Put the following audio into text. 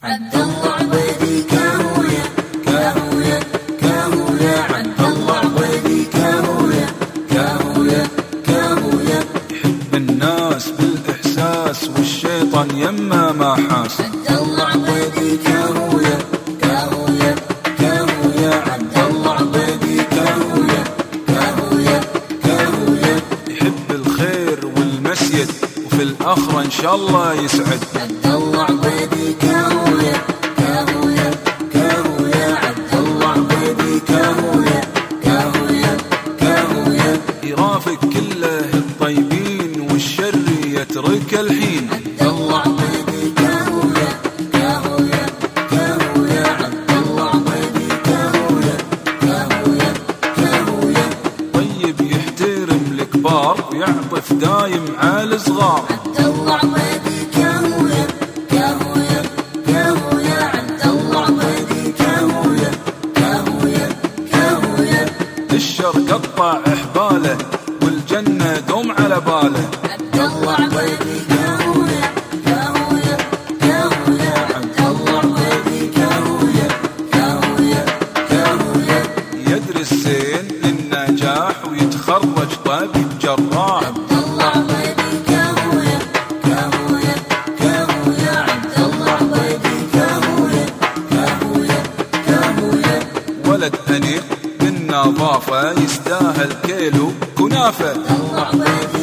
عبد الله عبيدي كهوية كهوية كهوية، عبد الله عبيدي كهوية كهوية كهوية، يحب الناس بالإحساس والشيطان يما ما حاس. عبد الله عبيدي كهوية كهوية كهوية، عبد الله عبيدي كهوية كهوية كهوية، يحب الخير والمسيد وفي الآخرة إن شاء الله يسعد. عبد الله عبيدي كهوية كهوية كهوية، عبد الله عبيدي كهوية كهوية كهوية، يرافق كله الطيبين والشر يترك الحين. عبد الله عبيدي كهوية كهوية كهوية، عبد الله عبيدي كهوية كهوية كهوية، طيب يحترم الكبار ويعطف دايم على الصغار. عبد الله عبيدي كهوية كهوية كهوية، عبد الله عبيدي كهوية كهوية كهوية، الشر قطع احباله والجنة دوم على باله. عبد الله عبيدي كهوية كهوية كهوية، عبد الله عبيدي كهوية كهوية كهوية، يدرس زين للنجاح ويتخرج طبيب جراح. عبد الله عبيدي كهوية كهوية كهوية، عبد الله عبيدي كهوية كهوية كهوية، ولد أنيق بالنظافة يستاهل كيلو كنافة. عبد الله عبيدي